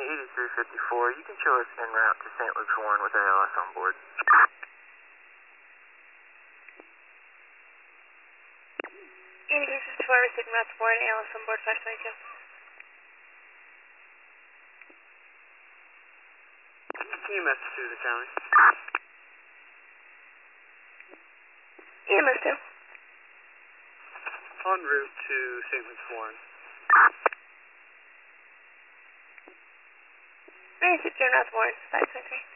8354. You can show us en route to St. Luke's Warren with ALS on board. Indications 54, receiving route to board, ALS on board 522. EMS to the county. EMS 2. En route to St. Luke's Warren. Received, turn route to Warren 523.